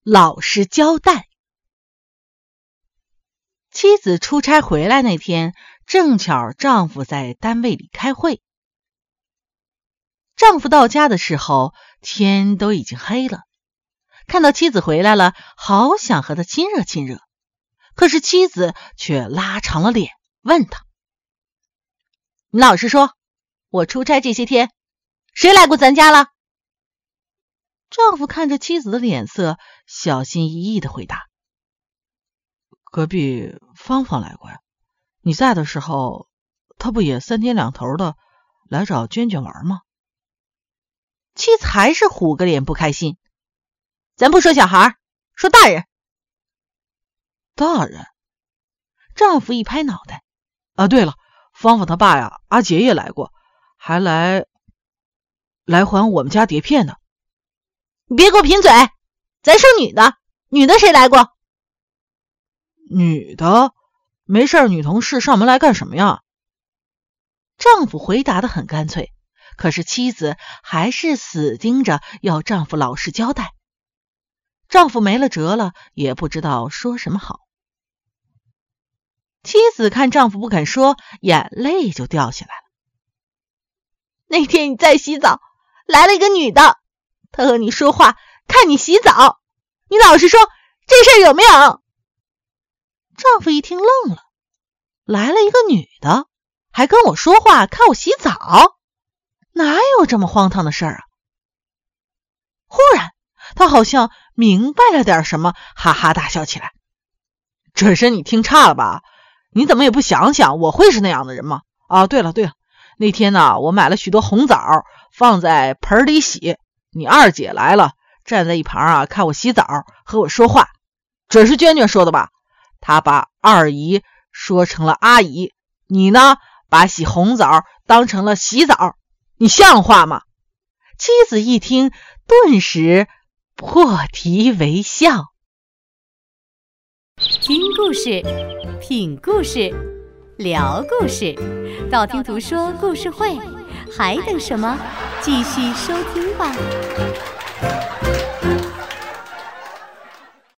老实交代。妻子出差回来那天，正巧丈夫在单位里开会。丈夫到家的时候，天都已经黑了。看到妻子回来了，好想和她亲热亲热，可是妻子却拉长了脸问他：你老实说，我出差这些天，谁来过咱家了？丈夫看着妻子的脸色，小心翼翼地回答：隔壁芳芳来过呀，你在的时候，她不也3天2头的来找娟娟玩吗？妻子还是虎个脸不开心：咱不说小孩，说大人。大人？丈夫一拍脑袋：啊，对了，芳芳她爸呀，阿杰也来过，还来还我们家碟片呢。你别给我贫嘴，咱说女的，女的谁来过？女的？没事，女同事上门来干什么呀？丈夫回答得很干脆，可是妻子还是死盯着要丈夫老实交代。丈夫没了辙了，也不知道说什么好。妻子看丈夫不肯说，眼泪就掉下来了。那天你在洗澡，来了一个女的，她和你说话，看你洗澡，你老实说，这事有没有？丈夫一听愣了，来了一个女的，还跟我说话，看我洗澡，哪有这么荒唐的事啊？忽然他好像明白了点什么，哈哈大笑起来。这是你听差了吧？你怎么也不想想我会是那样的人吗？啊，对了，那天呢，我买了许多红枣放在盆里洗，你二姐来了，站在一旁啊，看我洗澡，和我说话。这是娟娟说的吧？她把二姨说成了阿姨，你呢，把洗红枣当成了洗澡，你像话吗？妻子一听，顿时破涕为笑。 听故事，品故事，聊故事，道听途说故事会，还等什么？继续收听吧。